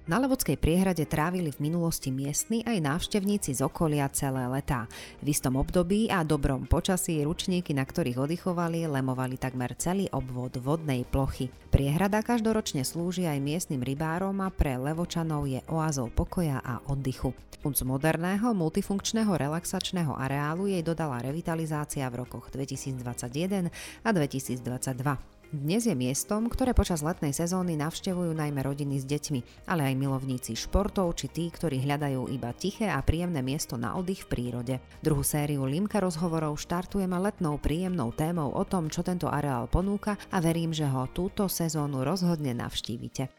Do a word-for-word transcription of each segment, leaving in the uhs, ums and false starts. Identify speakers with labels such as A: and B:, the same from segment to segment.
A: Na Levockej priehrade trávili v minulosti miestni aj návštevníci z okolia celé letá. V istom období a dobrom počasí ručníky, na ktorých oddychovali, lemovali takmer celý obvod vodnej plochy. Priehrada každoročne slúži aj miestnym rybárom a pre Levočanov je oázou pokoja a oddychu. Puncu moderného, multifunkčného relaxačného areálu jej dodala revitalizácia v rokoch dvetisícdvadsaťjeden a dvetisícdvadsaťdva. Dnes je miestom, ktoré počas letnej sezóny navštevujú najmä rodiny s deťmi, ale aj milovníci športov či tí, ktorí hľadajú iba tiché a príjemné miesto na oddych v prírode. Druhú sériu Limka rozhovorov štartujeme letnou príjemnou témou o tom, čo tento areál ponúka, a verím, že ho túto sezónu rozhodne navštívite.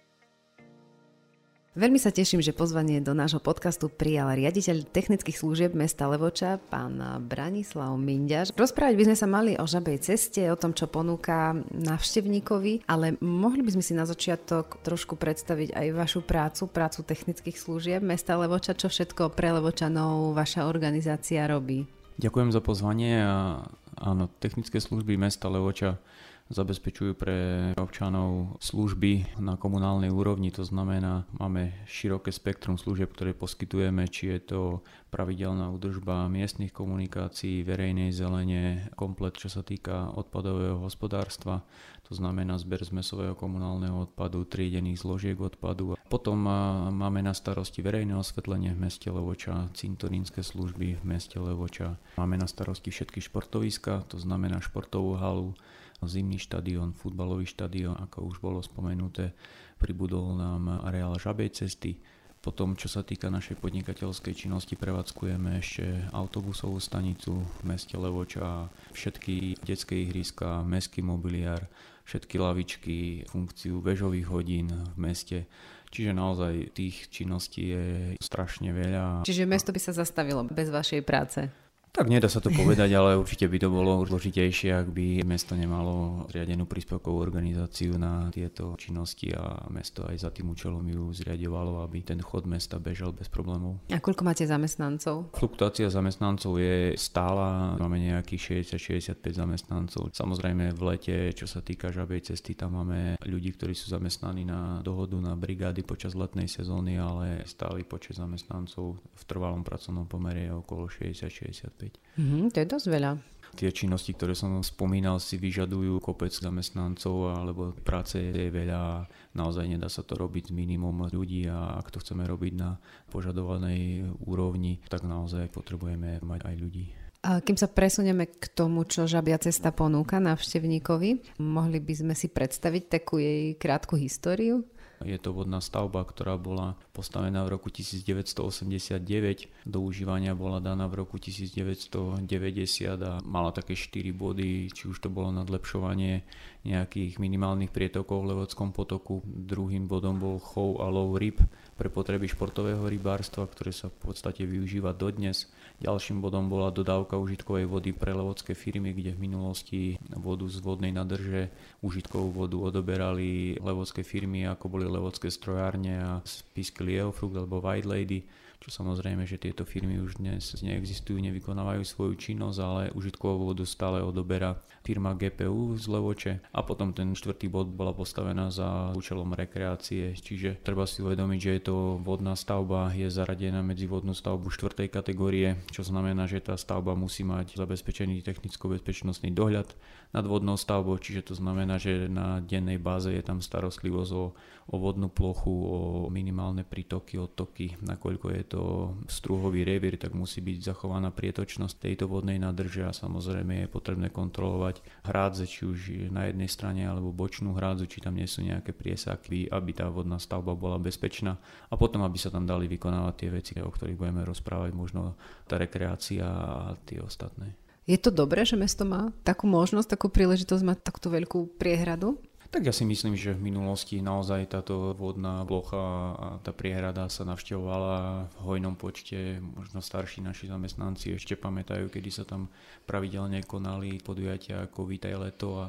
A: Veľmi sa teším, že pozvanie do nášho podcastu prijal riaditeľ technických služieb mesta Levoča, pán Branislav Minďaš. Rozprávať by sme sa mali o Žabej ceste, o tom, čo ponúka návštevníkovi, ale mohli by sme si na začiatok trošku predstaviť aj vašu prácu, prácu technických služieb mesta Levoča, čo všetko pre Levočanov vaša organizácia robí.
B: Ďakujem za pozvanie a áno, technické služby mesta Levoča zabezpečujú pre občanov služby na komunálnej úrovni, to znamená, máme široké spektrum služieb, ktoré poskytujeme, či je to pravidelná údržba miestnych komunikácií, verejnej zelene, komplet, čo sa týka odpadového hospodárstva, to znamená zber zmesového komunálneho odpadu, triedených zložiek odpadu. Potom máme na starosti verejné osvetlenie v meste Levoča, cintorínske služby v meste Levoča. Máme na starosti všetky športoviska, to znamená športovú halu, zimný štadión, futbalový štadión, ako už bolo spomenuté, pribudol nám areál Žabej cesty. Potom, čo sa týka našej podnikateľskej činnosti, prevádzkujeme ešte autobusovú stanicu v meste Levoča, všetky detské ihriska, mestský mobiliár, všetky lavičky, funkciu bežových hodín v meste. Čiže naozaj tých činností je strašne veľa.
A: Čiže mesto by sa zastavilo bez vašej práce?
B: Tak nedá sa to povedať, ale určite by to bolo zložitejšie, ak by mesto nemalo zriadenú príspevkovú organizáciu na tieto činnosti a mesto aj za tým účelom ju zriadovalo, aby ten chod mesta bežal bez problémov.
A: A koľko máte zamestnancov?
B: Fluktuácia zamestnancov je stála, máme nejakých šesťdesiat šesťdesiatpäť zamestnancov. Samozrejme v lete, čo sa týka Žabej cesty, tam máme ľudí, ktorí sú zamestnaní na dohodu, na brigády počas letnej sezóny, ale stály počet zamestnancov v trvalom pracovnom pomere je okolo šesťdesiat šesťdesiatpäť.
A: Mm, to je dosť veľa.
B: Tie činnosti, ktoré som spomínal, si vyžadujú kopec zamestnancov, alebo práce je veľa, naozaj nedá sa to robiť s minimum ľudí a ak to chceme robiť na požadovanej úrovni, tak naozaj potrebujeme mať aj ľudí.
A: A kým sa presunieme k tomu, čo Žabia cesta ponúka návštevníkovi, mohli by sme si predstaviť takú jej krátku históriu?
B: Je to vodná stavba, ktorá bola postavená v roku devätnásťstoosemdesiatdeväť, do užívania bola daná v roku devätnásťstodeväťdesiat a mala také štyri body, či už to bolo nadlepšovanie nejakých minimálnych prietokov v Levockom potoku. Druhým bodom bol chov a lov ryb pre potreby športového rybárstva, ktoré sa v podstate využíva dodnes. Ďalším bodom bola dodávka užitkovej vody pre levocké firmy, kde v minulosti vodu z vodnej nádrže, užitkovú vodu odoberali levocké firmy, ako boli levocké strojárne a spisky Lievfrucht alebo White Lady, čo samozrejme, že tieto firmy už dnes neexistujú, nevykonávajú svoju činnosť, ale užitkovú vodu stále odoberá firma gé pé ú z Levoče. A potom ten štvrtý bod bola postavená za účelom rekreácie, čiže treba si uvedomiť, že je to vodná stavba, je zaradená medzi vodnú stavbu štvrtej kategórie, čo znamená, že tá stavba musí mať zabezpečený technicko-bezpečnostný dohľad nad vodnou stavbou, čiže to znamená, že na dennej báze je tam starostlivosť o, o vodnú plochu, o minimálne prítoky, odtoky, nakoľko je to strúhový revír, tak musí byť zachovaná prietočnosť tejto vodnej nádrže a samozrejme je potrebné kontrolovať hrádze, či už na jednej strane alebo bočnú hrádzu, či tam nie sú nejaké priesaky, aby tá vodná stavba bola bezpečná a potom, aby sa tam dali vykonávať tie veci, o ktorých budeme rozprávať, možno tá rekreácia a tie ostatné.
A: Je to dobré, že mesto má takú možnosť, takú príležitosť mať takú veľkú priehradu?
B: Tak ja si myslím, že v minulosti naozaj táto vodná plocha a tá priehrada sa navštevovala v hojnom počte. Možno starší naši zamestnanci ešte pamätajú, kedy sa tam pravidelne konali podujatia ako Vítaj leto a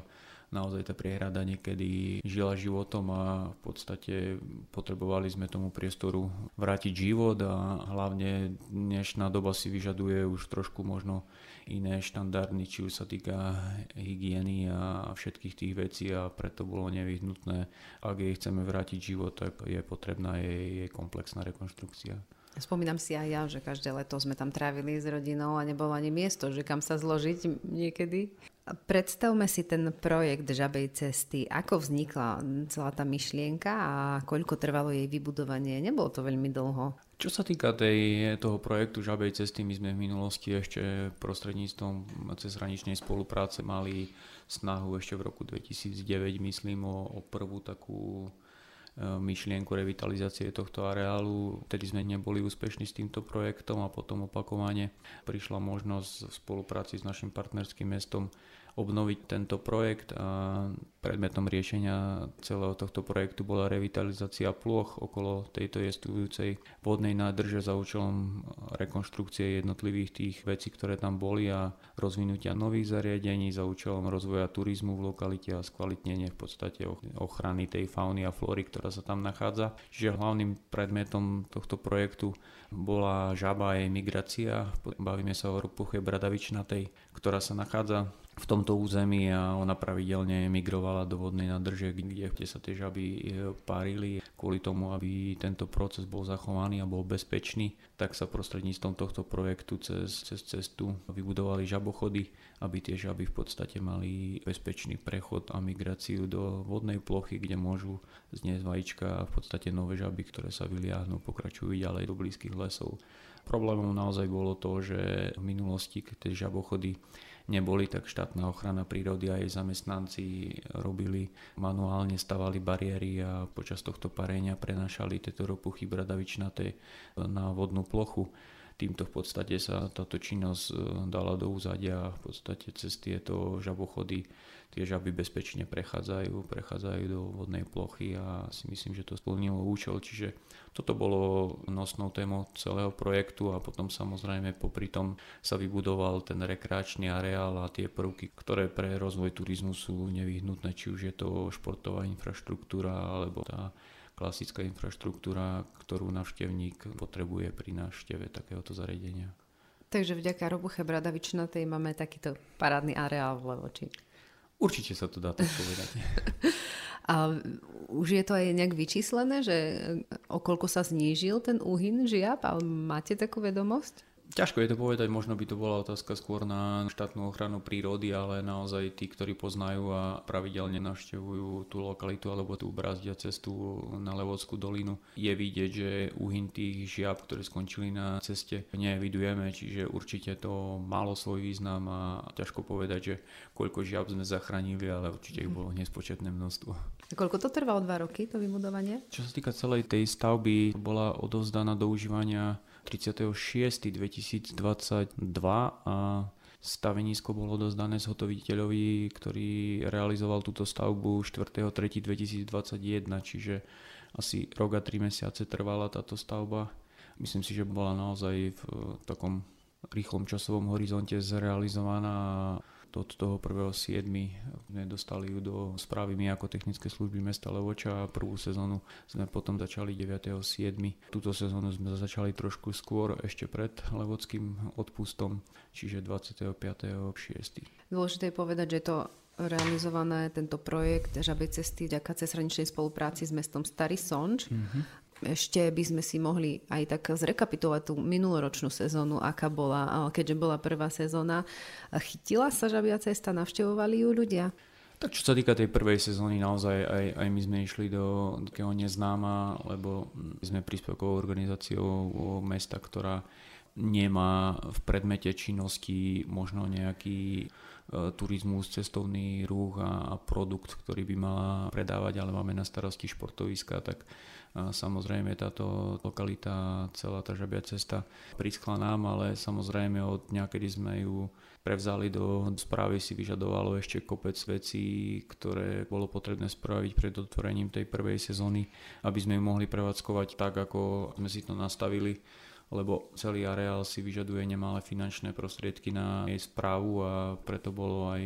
B: naozaj tá priehrada niekedy žila životom a v podstate potrebovali sme tomu priestoru vrátiť život a hlavne dnešná doba si vyžaduje už trošku možno iné štandardy, či už sa týka hygieny a všetkých tých vecí a preto bolo nevyhnutné, ak jej chceme vrátiť život, tak je potrebná jej, jej komplexná rekonštrukcia.
A: Spomínam si aj ja, že každé leto sme tam trávili s rodinou a nebolo ani miesto, že kam sa zložiť niekedy. Predstavme si ten projekt Žabej cesty. Ako vznikla celá tá myšlienka a koľko trvalo jej vybudovanie? Nebolo to veľmi dlho.
B: Čo sa týka tej, toho projektu Žabej cesty, my sme v minulosti ešte prostredníctvom cezhraničnej spolupráce mali snahu ešte v roku dvetisícdeväť, myslím, o, o prvú takú myšlienku revitalizácie tohto areálu. Vtedy sme neboli úspešní s týmto projektom a potom opakovane prišla možnosť v spolupráci s našim partnerským mestom obnoviť tento projekt a predmetom riešenia celého tohto projektu bola revitalizácia plôch okolo tejto jestvujúcej vodnej nádrže za účelom rekonštrukcie jednotlivých tých vecí, ktoré tam boli a rozvinutia nových zariadení za účelom rozvoja turizmu v lokalite a skvalitnenie v podstate ochrany tej fauny a flóry, ktorá sa tam nachádza. Čiže hlavným predmetom tohto projektu bola žaba a jej migrácia. Bavíme sa o ropuche bradavičnatej, ktorá sa nachádza v tomto území a ona pravidelne migrovala do vodnej nádrže, kde, kde sa tie žaby párili. Kvôli tomu, aby tento proces bol zachovaný a bol bezpečný, tak sa prostredníctvom tohto projektu cez, cez cestu vybudovali žabochody, aby tie žaby v podstate mali bezpečný prechod a migráciu do vodnej plochy, kde môžu zniesť vajíčka a v podstate nové žaby, ktoré sa vyliahnú, pokračujú ďalej do blízkych lesov. Problémom naozaj bolo to, že v minulosti, keď tie žabochody neboli, tak štátna ochrana prírody a jej zamestnanci robili manuálne, stavali bariéry a počas tohto parenia prenášali tieto ropuchy bradavičnaté na vodnú plochu. Týmto v podstate sa táto činnosť dala do úzadia a v podstate cez tieto žabochody tie žaby bezpečne prechádzajú, prechádzajú do vodnej plochy a si myslím, že to splnilo účel. Čiže toto bolo nosnou témou celého projektu a potom samozrejme popri tom sa vybudoval ten rekreačný areál a tie prvky, ktoré pre rozvoj turizmu sú nevyhnutné, či už je to športová infraštruktúra alebo tá klasická infraštruktúra, ktorú návštevník potrebuje pri návšteve takéhoto zariadenia.
A: Takže vďaka ropuche bradavičnatej máme takýto parádny areál v Levoči.
B: Určite sa to dá tak povedať.
A: A už je to aj nejak vyčíslené, že o koľko sa znížil ten úhyn žiab? Ale máte takú vedomosť?
B: Ťažko je to povedať, možno by to bola otázka skôr na štátnu ochranu prírody, ale naozaj tí, ktorí poznajú a pravidelne navštevujú tú lokalitu alebo tú brázdia cestu na Levockú dolinu, je vidieť, že úhyn tých žiab, ktoré skončili na ceste, neevidujeme, čiže určite to malo svoj význam a ťažko povedať, že koľko žiab sme zachránili, ale určite ich bolo nespočetné množstvo.
A: A koľko to trvalo? Dva roky, to vybudovanie?
B: Čo sa týka celej tej stavby, bola odovzdaná do užívania tridsiateho šiesteho dvetisícdvadsaťdva a stavenisko bolo odovzdané zhotoviteľovi, ktorý realizoval túto stavbu štvrtého tretieho dvetisícdvadsaťjeden, čiže asi rok a tri mesiace trvala táto stavba. Myslím si, že bola naozaj v takom rýchlom časovom horizonte zrealizovaná a od toho prvého siedmeho sme dostali ju do správy my ako technické služby mesta Levoča a prvú sezónu sme potom začali deviateho siedmeho Túto sezónu sme začali trošku skôr, ešte pred levockým odpustom, čiže dvadsiateho piateho šiesteho
A: Dôležité je povedať, že je to realizované, tento projekt Žabej cesty vďaka cezhraničnej spolupráci s mestom Starý Sonč. Mm-hmm. Ešte by sme si mohli aj tak zrekapitulovať tú minuloročnú sezónu, aká bola, keďže bola prvá sezóna. Chytila sa žabia cesta, navštevovali ju ľudia?
B: Tak čo sa týka tej prvej sezóny, naozaj aj, aj my sme išli do takého neznáma, lebo sme príspevkovou organizáciou mesta, ktorá nemá v predmete činnosti možno nejaký turizmus, cestovný ruch a, a produkt, ktorý by mala predávať, ale máme na starosti športoviska, tak a samozrejme táto lokalita, celá tá žabia cesta prischla nám, ale samozrejme od dňa, kedy sme ju prevzali do správy, si vyžadovalo ešte kopec vecí, ktoré bolo potrebné spraviť pred otvorením tej prvej sezóny, aby sme ju mohli prevádzkovať tak, ako sme si to nastavili, lebo celý areál si vyžaduje nemalé finančné prostriedky na jej správu a preto bolo aj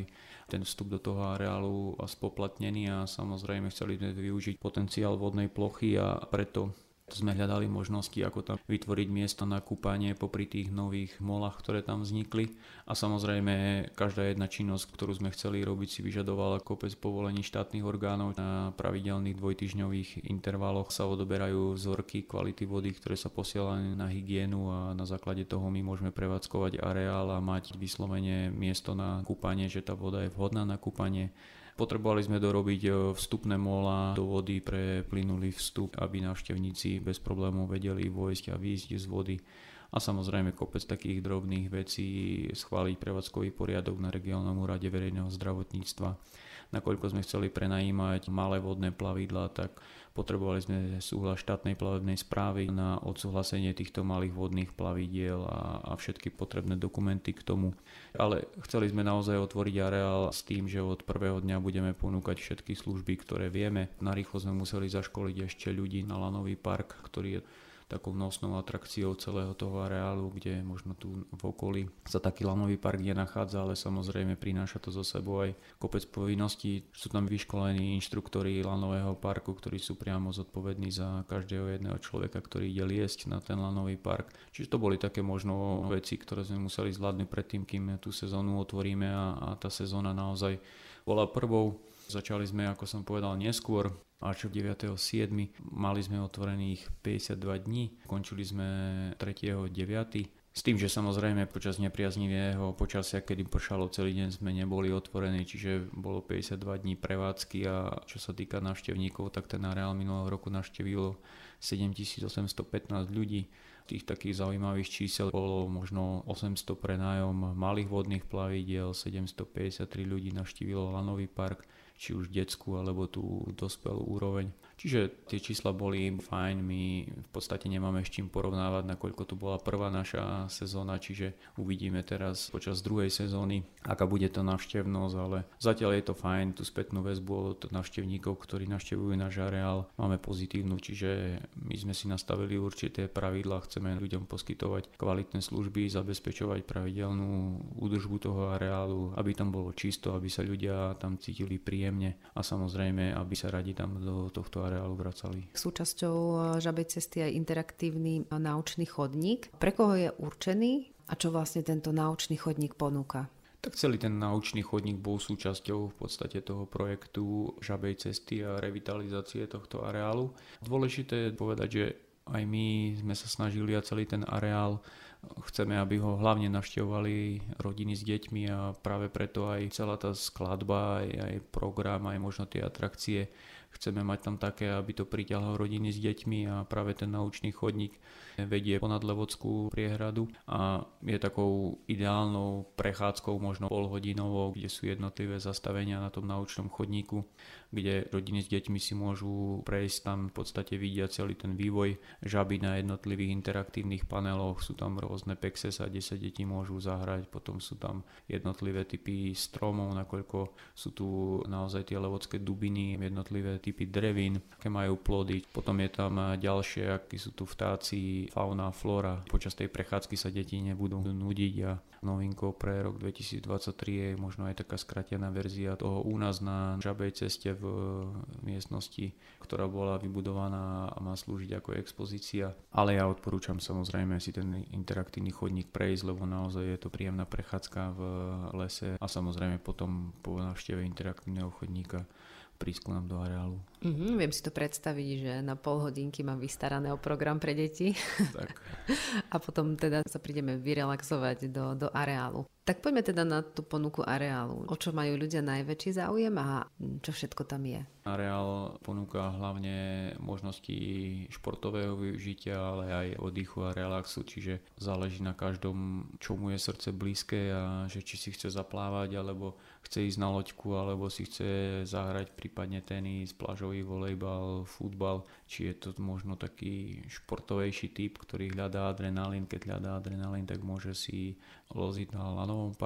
B: ten vstup do toho areálu spoplatnený a samozrejme chceli sme využiť potenciál vodnej plochy a preto sme hľadali možnosti, ako tam vytvoriť miesto na kúpanie popri tých nových molách, ktoré tam vznikli. A samozrejme, každá jedna činnosť, ktorú sme chceli robiť, si vyžadovala kopec povolení štátnych orgánov. Na pravidelných dvojtyžňových intervaloch sa odoberajú vzorky kvality vody, ktoré sa posielajú na hygienu a na základe toho my môžeme prevádzkovať areál a mať vyslovene miesto na kúpanie, že tá voda je vhodná na kúpanie. Potrebovali sme dorobiť vstupné mola do vody pre plynulý vstup, aby návštevníci bez problémov vedeli vojsť a výjsť z vody. A samozrejme kopec takých drobných vecí, schváliť prevádzkový poriadok na regionálnom úrade verejného zdravotníctva. Nakoľko sme chceli prenajímať malé vodné plavidlá, tak potrebovali sme súhlas štátnej plavebnej správy na odsúhlasenie týchto malých vodných plavidiel a, a všetky potrebné dokumenty k tomu. Ale chceli sme naozaj otvoriť areál s tým, že od prvého dňa budeme ponúkať všetky služby, ktoré vieme. Narýchlo sme museli zaškoliť ešte ľudí na lanový park, ktorý je takou nosnou atrakciou celého toho areálu, kde možno tu v okolí sa taký lanový park nenachádza, ale samozrejme prináša to zo sebou aj kopec povinností. Sú tam vyškolení inštruktori lanového parku, ktorí sú priamo zodpovední za každého jedného človeka, ktorý ide liesť na ten lanový park. Čiže to boli také možno veci, ktoré sme museli zvládnuť predtým, kým tú sezónu otvoríme a, a tá sezóna naozaj bola prvou. Začali sme, ako som povedal, neskôr, až deviateho siedmeho Mali sme otvorených päťdesiatdva dní, končili sme tretieho deviateho S tým, že samozrejme počas nepriaznivého počasia, kedy pršalo celý deň, sme neboli otvorení, čiže bolo päťdesiatdva dní prevádzky a čo sa týka návštevníkov, tak ten areál minulého roku navštevilo sedemtisícosemstopätnásť ľudí. Tých takých zaujímavých čísel bolo možno osemsto prenájom malých vodných plavidiel, sedemstopäťdesiattri ľudí navštívilo lanový park, či už detskú alebo tú dospelú úroveň. Čiže tie čísla boli fajn, my v podstate nemáme s čím porovnávať, nakoľko to bola prvá naša sezóna, čiže uvidíme teraz počas druhej sezóny, aká bude to návštevnosť, ale zatiaľ je to fajn, tú spätnú väzbu od návštevníkov, ktorí navštevujú náš areál, máme pozitívnu, čiže my sme si nastavili určité pravidlá, chceme ľuďom poskytovať kvalitné služby, zabezpečovať pravidelnú údržbu toho areálu, aby tam bolo čisto, aby sa ľudia tam cítili príjemne a samozrejme, aby sa radi tam do tohto areálu vracali.
A: Súčasťou Žabej cesty je interaktívny naučný chodník. Pre koho je určený a čo vlastne tento naučný chodník ponúka?
B: Tak celý ten naučný chodník bol súčasťou v podstate toho projektu Žabej cesty a revitalizácie tohto areálu. Dôležité je povedať, že aj my sme sa snažili a celý ten areál chceme, aby ho hlavne navštevovali rodiny s deťmi a práve preto aj celá tá skladba, aj, aj program, aj možno tie atrakcie chceme mať tam také, aby to priťahlo rodiny s deťmi a práve ten naučný chodník vedie ponad Levodskú priehradu a je takou ideálnou prechádzkou, možno polhodinovou, kde sú jednotlivé zastavenia na tom naučnom chodníku, kde rodiny s deťmi si môžu prejsť, tam v podstate vidia celý ten vývoj žaby na jednotlivých interaktívnych paneloch, sú tam rôzne pexes a desať detí môžu zahrať, potom sú tam jednotlivé typy stromov, nakoľko sú tu naozaj tie levodské dubiny, jednotlivé typy drevín, aké majú plody, potom je tam ďalšie, akí sú tu vtáci, fauna, flóra. Počas tej prechádzky sa deti nebudú nudiť a novinkou pre rok dvetisíctridsaťtri je možno aj taká skratená verzia toho u nás na Žabej ceste v miestnosti, ktorá bola vybudovaná a má slúžiť ako expozícia. Ale ja odporúčam samozrejme si ten interaktívny chodník prejsť, lebo naozaj je to príjemná prechádzka v lese a samozrejme potom po návšteve interaktívneho chodníka prísť k nám do areálu.
A: Mm-hmm, viem si to predstaviť, že na pol hodinky mám vystarané o program pre deti.
B: Tak.
A: A potom teda sa prídeme vyrelaxovať do, do areálu. Tak poďme teda na tú ponuku areálu. O čo majú ľudia najväčší záujem a čo všetko tam je?
B: Areál ponúka hlavne možnosti športového využitia, ale aj oddychu a relaxu, čiže záleží na každom, čo mu je srdce blízke a že či si chce zaplávať, alebo chce ísť na loďku, alebo si chce zahrať prípadne tenis, plážový volejbal, futbal, či je to možno taký športovejší typ, ktorý hľadá adrenalín. Keď hľadá adrenalín, tak môže si loziť na lanovom parku.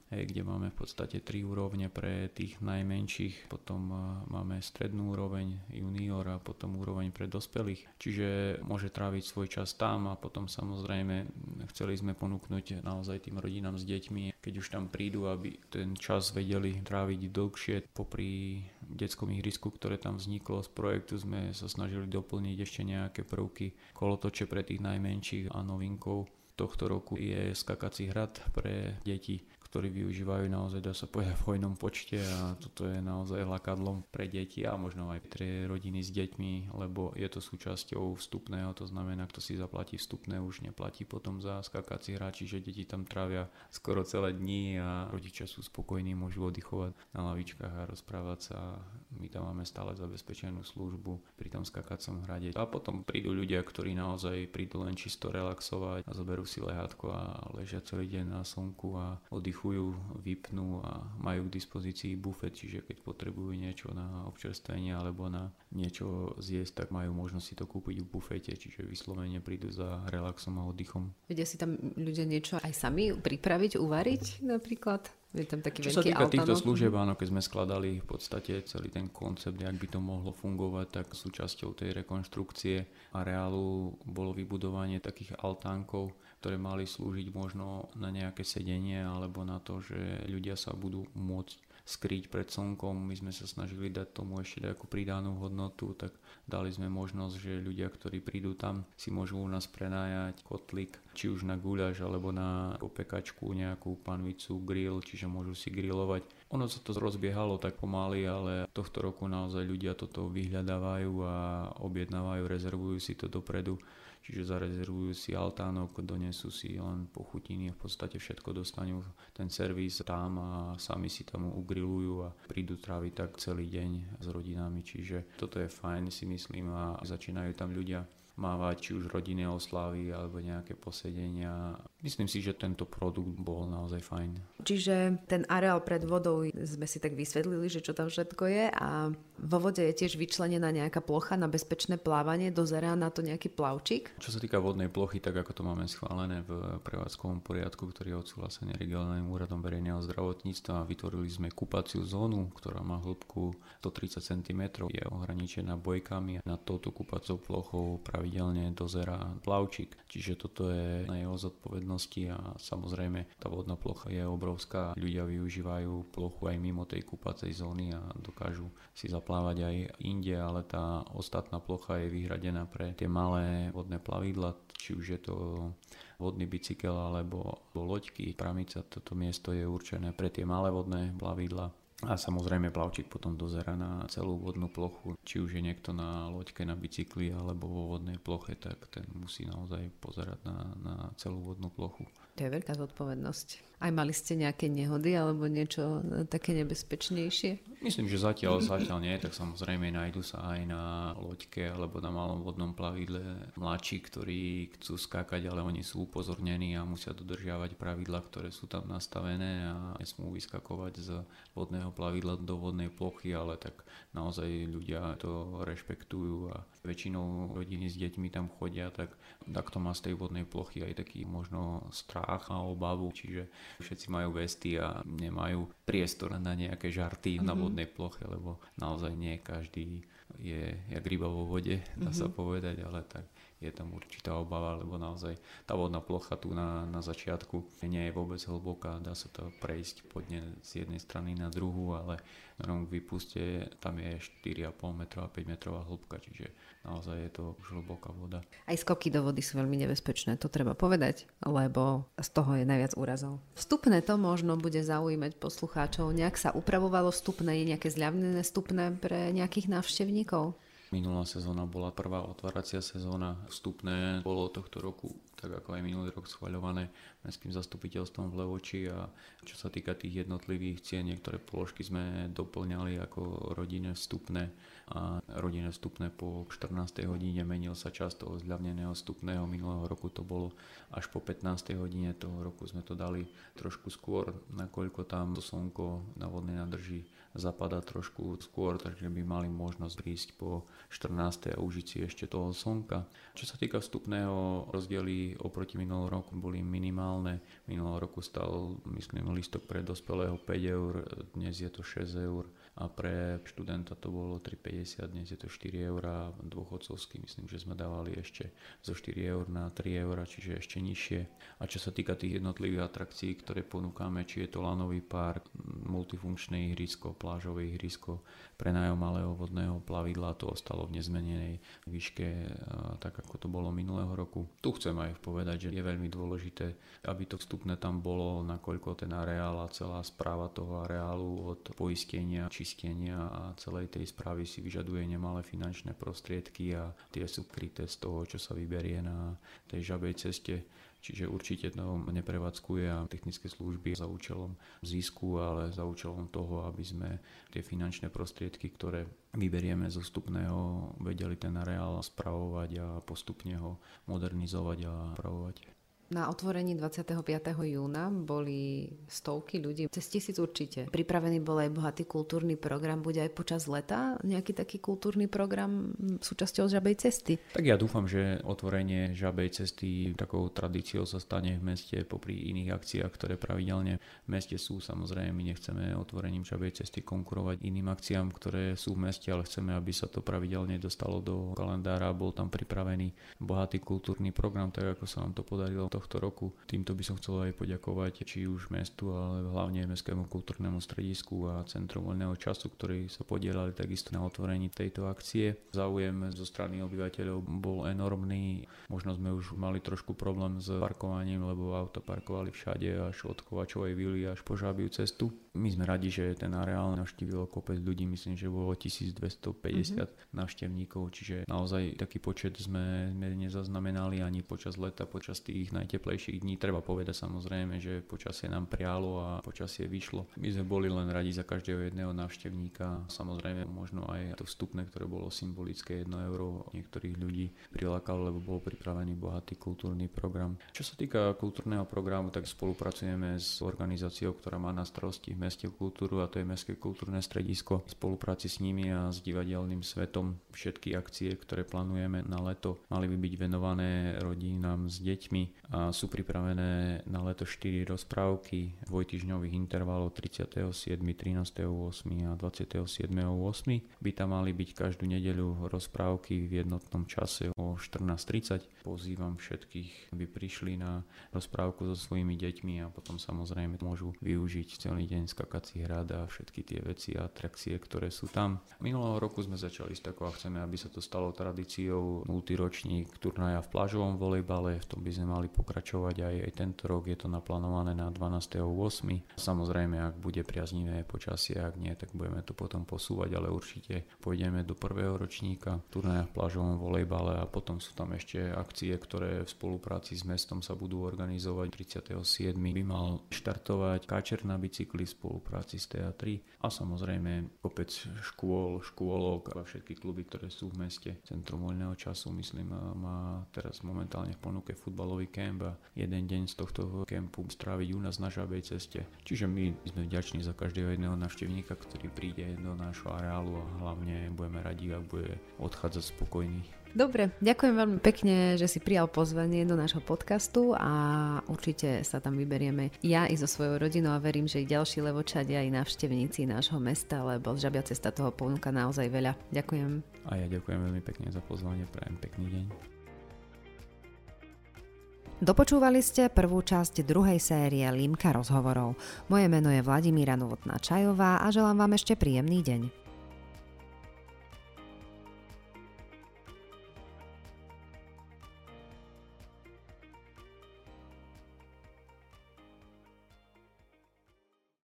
B: hej, kde máme v podstate tri úrovne pre tých najmenších, potom máme strednú úroveň junior a potom úroveň pre dospelých, čiže môže tráviť svoj čas tam a potom samozrejme chceli sme ponúknuť naozaj tým rodinám s deťmi, keď už tam prídu, aby ten čas vedeli tráviť dlhšie. Popri detskom ihrisku, ktoré tam vzniklo z projektu, sme sa snažili doplniť ešte nejaké prvky kolotoče pre tých najmenších a novinkou tohto roku je skakací hrad pre deti, ktorí využívajú naozaj, dá sa povedať, v hojnom počte a toto je naozaj lákadlom pre deti a možno aj pre rodiny s deťmi, lebo je to súčasťou vstupného, to znamená, kto si zaplatí vstupné, už neplatí potom za skakací hrad, čiže deti tam trávia skoro celé dni a rodičia sú spokojní, môžu oddychovať na lavičkách a rozprávať sa. My tam máme stále zabezpečenú službu pri tom skakacom hrade. A potom prídu ľudia, ktorí naozaj prídu len čisto relaxovať a zoberú si lehátko a ležia celý deň na slnku a oddychujú, vypnú a majú k dispozícii bufet, čiže keď potrebujú niečo na občerstvenie alebo na niečo zjesť, tak majú možnosť si to kúpiť v bufete, čiže vyslovene prídu za relaxom a oddychom.
A: Vedia si tam ľudia niečo aj sami pripraviť, uvariť napríklad? Je tam taký
B: Čo sa týka
A: altánok.
B: Týchto služieb, áno, keď sme skladali v podstate celý ten koncept, jak by to mohlo fungovať, tak súčasťou tej rekonštrukcie areálu bolo vybudovanie takých altánkov, ktoré mali slúžiť možno na nejaké sedenie alebo na to, že ľudia sa budú môcť skryť pred slnkom. My sme sa snažili dať tomu ešte takú pridanú hodnotu, tak dali sme možnosť, že ľudia, ktorí prídu tam, si môžu u nás prenajať kotlik, či už na guľaš alebo na popekačku, nejakú panvicu, grill, čiže môžu si grilovať. Ono sa to rozbiehalo tak pomaly, ale tohto roku naozaj ľudia toto vyhľadávajú a objednávajú, rezervujú si to dopredu. Čiže zarezervujú si altánok, donesú si len pochutiny a v podstate všetko dostanú ten servis tam a sami si tam ugrilujú a prídu tráviť tak celý deň s rodinami. Čiže toto je fajn, si myslím, a začínajú tam ľudia mávať či už rodinné oslavy alebo nejaké posedenia. Myslím si, že tento produkt bol naozaj fajn.
A: Čiže ten areál pred vodou sme si tak vysvetlili, že čo tam všetko je a vo vode je tiež vyčlenená nejaká plocha na bezpečné plávanie, dozerá na to nejaký plavčík?
B: Čo sa týka vodnej plochy, tak ako to máme schválené v prevádzkovom poriadku, ktorý je odsúhlasený regionálnym úradom verejného zdravotníctva, vytvorili sme kúpaciu zónu, ktorá má hĺbku stotridsať centimetrov, je ohraničená bojkami a nad touto kúpacou plochou pravidelne dozerá plavčík. Čiže toto je na jeho zodpovednosti a samozrejme tá vodná plocha je obrovská. Ľudia využívajú plochu aj mimo tej kúpacej zóny a dokážu si zaplávať aj inde, ale tá ostatná plocha je vyhradená pre tie malé vodné plavidla, či už je to vodný bicykel alebo loďky. Pramica, toto miesto je určené pre tie malé vodné plavidla. A samozrejme plavčík potom dozerá na celú vodnú plochu. Či už je niekto na loďke, na bicykli alebo vo vodnej ploche, tak ten musí naozaj pozerať na, na celú vodnú plochu.
A: To je veľká zodpovednosť. Aj mali ste nejaké nehody alebo niečo také nebezpečnejšie?
B: Myslím, že zatiaľ, zatiaľ nie, tak samozrejme nájdu sa aj na loďke alebo na malom vodnom plavidle mladší, ktorí chcú skákať, ale oni sú upozornení a musia dodržiavať pravidlá, ktoré sú tam nastavené a nesmú vyskakovať z vodného plavidla do vodnej plochy, ale tak naozaj ľudia to rešpektujú a väčšinou rodiny s deťmi tam chodia, tak takto má z tej vodnej plochy aj taký možno strach a obavu, čiže všetci majú vesty a nemajú priestor na nejaké žarty mm-hmm. na vodnej ploche, lebo naozaj nie každý je jak ryba vo vode, dá sa mm-hmm. povedať, ale tak je tam určitá obava, lebo naozaj tá vodná plocha tu na, na začiatku nie je vôbec hlboká, dá sa to prejsť podne z jednej strany na druhú, ale v výpuste tam je štyri a pol metra a päť metrová hĺbka, čiže naozaj je to už hlboká voda. Aj
A: skoky do vody sú veľmi nebezpečné, to treba povedať, lebo z toho je najviac úrazov. Vstupné to možno bude zaujímať poslucháčov. Nejak sa upravovalo vstupné, je nejaké zľavnené vstupné pre nejakých návštevníkov?
B: Minulá sezóna bola prvá otváracia sezóna. Vstupné bolo tohto roku, tak ako aj minulý rok, schvaľované mestským zastupiteľstvom v Levoči a čo sa týka tých jednotlivých cien, niektoré položky sme doplňali ako rodinné vstupné a rodinné vstupné po štrnástej hodine menil sa čas toho zľavneného vstupného. Minulého roku to bolo až po pätnástej hodine, toho roku sme to dali trošku skôr, nakoľko tam to slnko na vodnej nádrži zapadá trošku skôr, takže by mali možnosť prísť po štrnástej a užiť si ešte toho slnka. Čo sa týka vstupného, rozdiely oproti minulého roku boli minimálne. Minulého roku stal, myslím, lístok pre dospelého päť eur, dnes je to šesť eur a pre študenta to bolo tri päťdesiat, dnes je to štyri eurá, dôchodcovský myslím, že sme dávali ešte zo štyri eur na tri eurá, čiže ešte nižšie. A čo sa týka tých jednotlivých atrakcií, ktoré ponúkame, či je to lanový park, multifunkčné ihrisko, plážové ihrisko, prenájom malého vodného plavidla, to ostalo v nezmenenej výške, tak ako to bolo minulého roku. Tu chcem aj povedať, že je veľmi dôležité, aby to vstupné tam bolo, nakoľko ten areál a celá správa toho areálu od poistenia, čistenia a celej tej správy si vyžaduje nemalé finančné prostriedky a tie sú kryté z toho, čo sa vyberie na tej Žabej ceste. Čiže určite to neprevádzkuje a technické služby za účelom zisku, ale za účelom toho, aby sme tie finančné prostriedky, ktoré vyberieme zo vstupného, vedeli ten areál spravovať a postupne ho modernizovať a spravovať.
A: Na otvorení dvadsiateho piateho júna boli stovky ľudí, cez tisíc určite. Pripravený bol aj bohatý kultúrny program, bude aj počas leta nejaký taký kultúrny program súčasťou Žabej cesty?
B: Tak ja dúfam, že otvorenie Žabej cesty takou tradíciou sa stane v meste popri iných akciách, ktoré pravidelne v meste sú. Samozrejme, my nechceme otvorením Žabej cesty konkurovať iným akciám, ktoré sú v meste, ale chceme, aby sa to pravidelne dostalo do kalendára. Bol tam pripravený bohatý kultúrny program, tak ako sa nám to podarilo tohto roku. Týmto by som chcel aj poďakovať či už mestu, ale hlavne Mestskému kultúrnemu stredisku a Centru voľného času, ktorí sa podielali takisto na otvorení tejto akcie. Záujem zo strany obyvateľov bol enormný. Možno sme už mali trošku problém s parkovaním, lebo auta parkovali všade až od Kovačovej vily až po Žabiu cestu. My sme radi, že ten areál navštívilo kopec ľudí, myslím, že bolo tisícdvestopäťdesiat mm-hmm. návštevníkov, čiže naozaj taký počet sme nezaznamenali ani počas leta, počas tých najteplejších dní. Treba povedať samozrejme, že počasie nám prialo a počasie vyšlo. My sme boli len radi za každého jedného návštevníka. Samozrejme možno aj to vstupné, ktoré bolo symbolické jedno euro, niektorých ľudí prilákalo, lebo bol pripravený bohatý kultúrny program. Čo sa týka kultúrneho programu, tak spolupracujeme s organizáciou, ktorá má na starosti v meste kultúru, a to je Mestské kultúrne stredisko. V spolupráci s nimi a s divadelným svetom všetky akcie, ktoré plánujeme na leto, mali by byť venované rodinám s deťmi a sú pripravené na leto štyri rozprávky dvojtýždňových intervalov tridsiateho siedmeho, trinásteho ôsmeho a dvadsiateho siedmeho ôsmeho By tam mali byť každú nedeľu rozprávky v jednotnom čase o štrnásť tridsať. Pozývam všetkých, aby prišli na rozprávku so svojimi deťmi a potom samozrejme môžu využiť celý deň skakací hrad a všetky tie veci a atrakcie, ktoré sú tam. Minulého roku sme začali s takou a chceme, aby sa to stalo tradíciou, multiročník turnaja v plážovom volejbale, v tom by sme mali pokračovať aj, aj tento rok, je to naplánované na dvanásteho ôsmeho Samozrejme, ak bude priaznivé počasie, ak nie, tak budeme to potom posúvať, ale určite pôjdeme do prvého ročníka turnaja v plážovom volejbale a potom sú tam ešte akcie, ktoré v spolupráci s mestom sa budú organizovať. tridsiateho siedmeho by mal štartovať káčer na bicykli v spolupráci s té á tri a samozrejme kopec škôl, škôlok a všetky kluby, ktoré sú v meste. Centrum voľného času, myslím, má teraz momentálne v ponuke futbalový kemp a jeden deň z tohto kempu stráviť u nás na Žabej ceste. Čiže my sme vďační za každého jedného návštevníka, ktorý príde do nášho areálu a hlavne budeme radi, ak bude odchádzať spokojný.
A: Dobre, ďakujem veľmi pekne, že si prijal pozvanie do nášho podcastu a určite sa tam vyberieme ja i so svojou rodinou a verím, že i ďalší Levočania aj návštevníci nášho mesta, lebo Žabia cesta toho ponúka naozaj veľa. Ďakujem.
B: A ja ďakujem veľmi pekne za pozvanie, prajem pekný deň.
A: Dopočúvali ste prvú časť druhej série Limka rozhovorov. Moje meno je Vladimíra Novotná Čajová a želám vám ešte príjemný deň.